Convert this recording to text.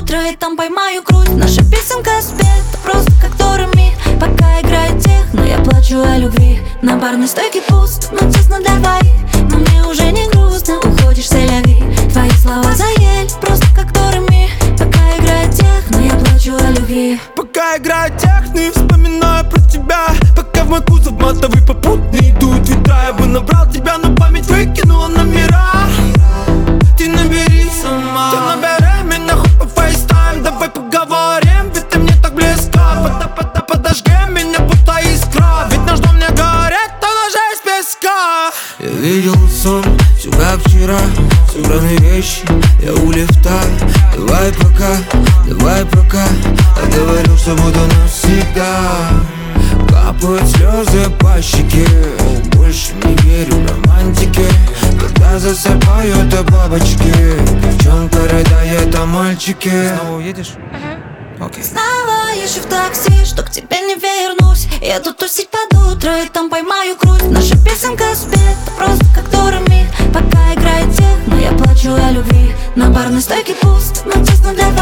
утро и там поймаю грудь. Наша песенка спета просто как Дореми. Пока играет техно, я плачу о любви. На барной стойке пусто, но тесно для двоих. Но мне уже не грустно, уходишь, сэляви. Твои слова заели, просто как Дореми. Пока играет техно, я плачу о любви. Пока играет техно, вспоминаю про тебя. Пока в мой кузов матовый попутный идут ветра. Я бы набрал тебя, но память выкинула номера. Ты набери сама, ты набери меня хоть по фейстайм. Давай поговорим, ведь ты мне так близка. Подожги меня, будто искра. Ведь наш дом не горит, он уже из песка. Я видел сон, все как вчера. Собраны вещи, я у лифта. Давай пока. Я говорил, что буду навсегда. Капают слезы по щеке. Больше не верю в романтике. Когда засыпают бабочки. Девчонка рыдает о мальчике. Снова уедешь? Окей. Снова езжу в такси, что к тебе не вернусь. Еду тусить под утро и там поймаю грудь. Наша песенка спета просто как Дореми. Пока играет техно, я плачу о любви. На барной стойке пусто, но тесно для